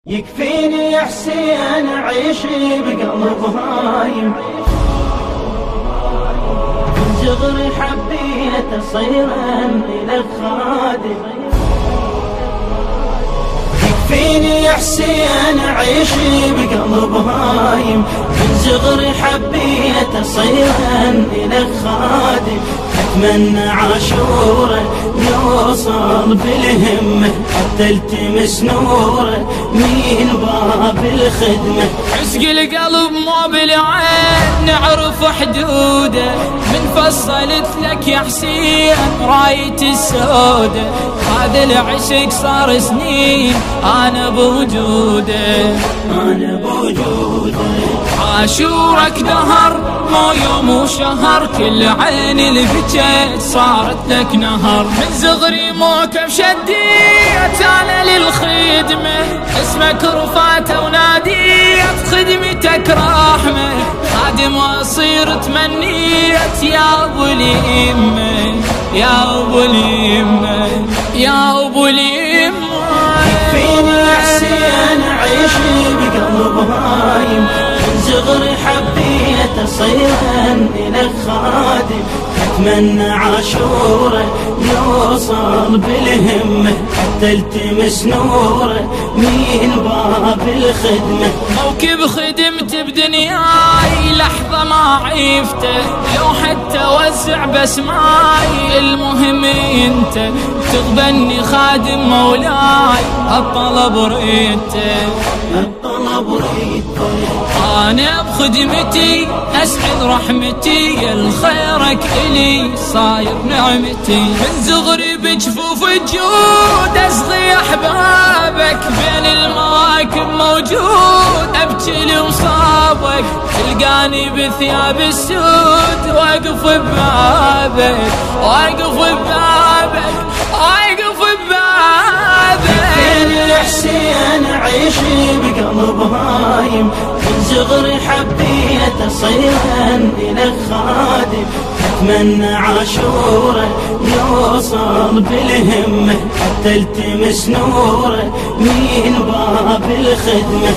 يكفيني يا حسين أعيش بقلب هايم، من صغري حبيت أصير لك خادم. يكفيني يا حسين أعيش بقلب هايم، من صغري حبيت أصير لك خادم. أتمنى عاشوره يوصل بالهمة، حتى التمس نوره من باب الخدمة. عشق القلب مو بالعين نعرف حدوده، من فصلت لك يا حسين راية السودة. هذا العشق صار سنين أنا بوجوده، عاشورك دهر مو يوم وشهر، كل عين اللي بجيت صارت لك نهر. من صغري موكب شديت أنا للخدمة، اسمك رفعت وناديت خدمتك رحمة. خادم وأصير تمنيت يا أبو اليمة، يا أبو اليمة، يا أبو اليمة. يكفيني يا حسين أعيش بقلب هايم، من صغري حبيت أصير لك خادم. أتمنى عاشوره يوصل بالهمة، حتى التمس نوره من باب الخدمة. موكب خدمت بدنياي لحظة ما عيفته، لو حتى وزع بسماي المهم انت. تقبلني خادم مولاي الطلب ريته، الطلب ريته. أنا بخدمتي أسعد رحمتي، الخيرك إلي صاير نعمتي. من صغري بجفوف الجود أصغي أحبابك، بين المواكب موجود أبكي لمصابك. تلقاني بثياب السود واقف ببابك، واقف ببابك، واقف ببابك. يكفيني يا حسين أعيش بقلب هايم، من صغري حبيت أصير لك خادم. أتمنى عاشوره يوصل بالهمة، حتى التمس نوره من باب الخدمة.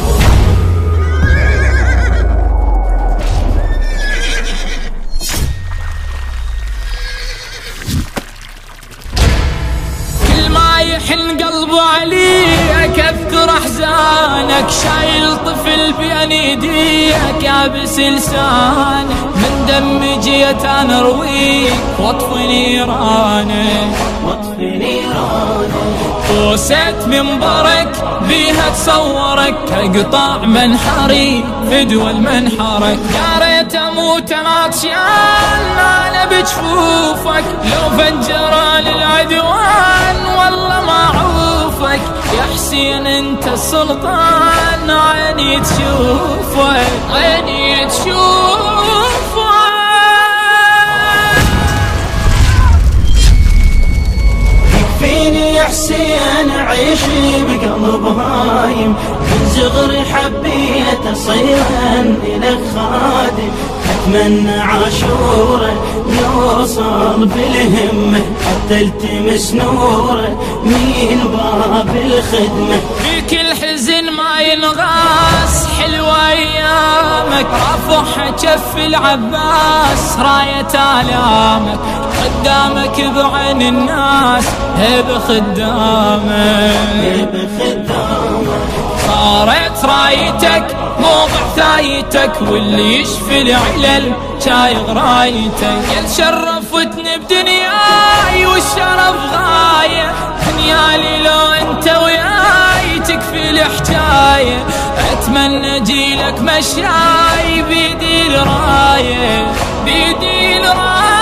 يحن قلبه عليك اذكر احزانك، شايل طفل بين يديك يابس لسانك. من دم جيت انا ارويك واطفي نيرانك، واطفي نيرانك. طوسة منبرك بيها تصورك، اقطع منحري فدوى المنحرك. يا ريت اموت عطشان انا بجفوفك، لو فجر للعدوان والله ما اعوفك. يا حسين انت السلطان عيني تشوفك، عيني تشوفك. يكفيني يا حسين أعيش بقلب هايم، من صغري حبيت أصير لك خادم. أتمنى عاشوره يوصل بالهمة، حتى التمس نوره من باب الخدمة. فيك الحزن ما ينغاس حلوة أيامك، رافعها جف العباس راية آلامك. قدامك بعين الناس هيب خدامك، هيب خدامك. صارت رايتك موضع ثايتك، واللي يشفي العلل شايغ رايتك. يا شرفتني بدنياي والشرف غاية، دنيالي لو انت وياي تكفي الحجاية. اتمنى جيلك مشاي بيدي الراية، بيدي الراية.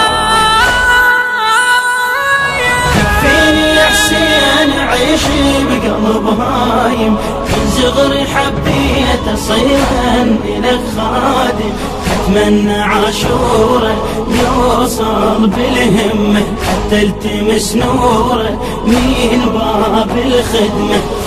يكفيني يا حسين أعيش بقلب هايم، من صغري حبيت أصير لك خادم. أتمنى عاشوره يوصل بالهمة، حتى التمس نوره من باب الخدمة.